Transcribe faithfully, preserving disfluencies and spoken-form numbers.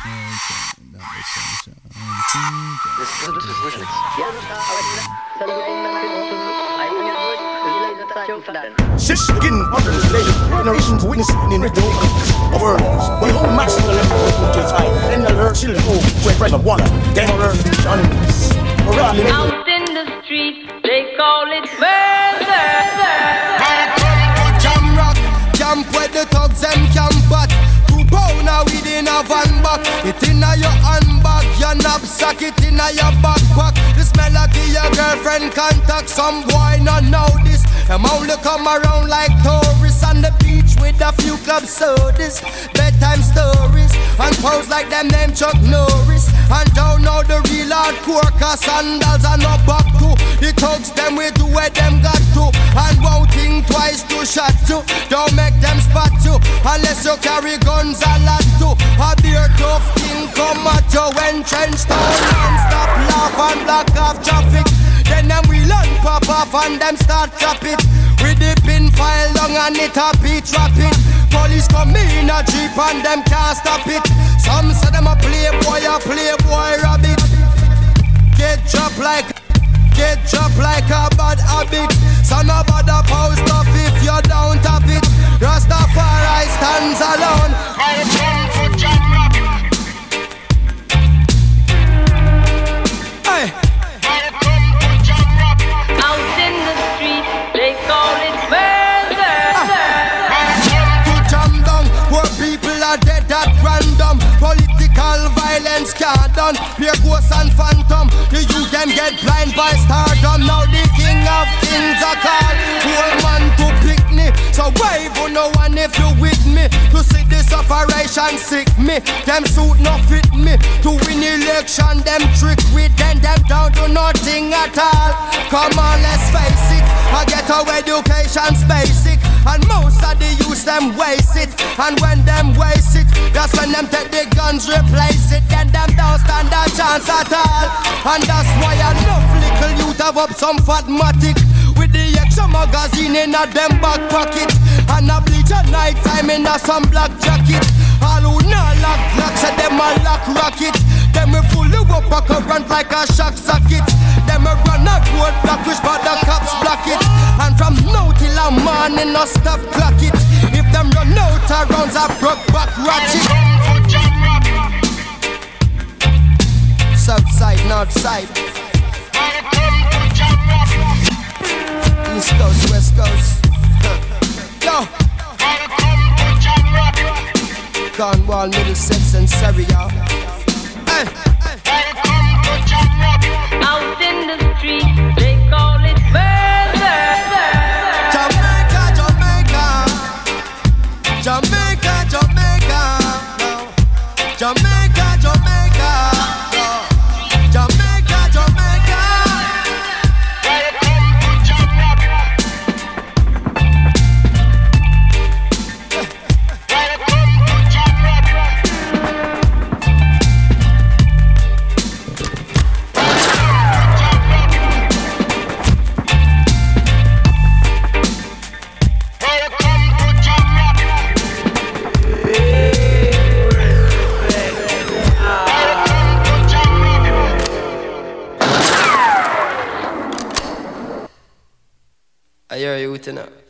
Shish skin others later generation to witness in the of earnings. We hold maximum level to time. Then they'll learn children who went right of water. Then they'll learn enemies. Out in the street, they call it murder. Jam rock, camp where the thugs and camp at. Two pounder within a van back. It inna your handbag, your knapsack, it inna your backpack. The smell of your girlfriend contact. Some boy not know this. Them only come around like tourists on the beach with a few club sodas, bedtime stories, and pose like them name Chuck Norris. And don't know the real hardcore, cause sandals are no back to. The thugs them way to where them got to, and won't think twice to shot to. Don't make them spot you, unless you carry guns a lot to. A beer tough king come at you when trench town non-stop laugh and block off traffic. Then them we learn pop off and them start chop it. With the pin file long and it a beat rapid. Police come in a jeep and them can't stop it. Some say them a playboy, a playboy rabbit. Get dropped like, get dropped like a bad habit. So no bother post off if you don't tap it. Rastafari stands alone. I come for John Rock. Hey. Out in the street, they call it murder. To jam down, poor people are dead at random. Political violence can't done. Pure ghosts and phantom. The youth them get blind by stardom. Now the king of kings are called. Poor man to pick me. So wave on no one if you with me. To see this operation sick me. Them suit no fit me. To win election, them trick with them. Them down to nothing at all. Come on, let's face it. I get our education's basic. And most of the youth them waste it. And when them waste it, that's when them take the guns, replace it. Then them don't stand a chance at all. And that's why enough little youth have up some fatmatic. With the extra magazine in a them back pocket. And a bleach at night time in a some black jacket. All who not lock locks at them a lock rocket. Them we fully up a current like a shock socket. Them we run a road block which but the cops block it. And from now till a morning no stop clock it. If them run out of rounds a broke back ratchet. South side, north side, East coast, west coast. Yo, Cornwall, Middlesex and Surrey, y'all. Hey, Out in the street, they call it murder. Jamaica, Jamaica, Jamaica, Jamaica, Jamaica, Jamaica, Jamaica, Jamaica. I hear you with it now.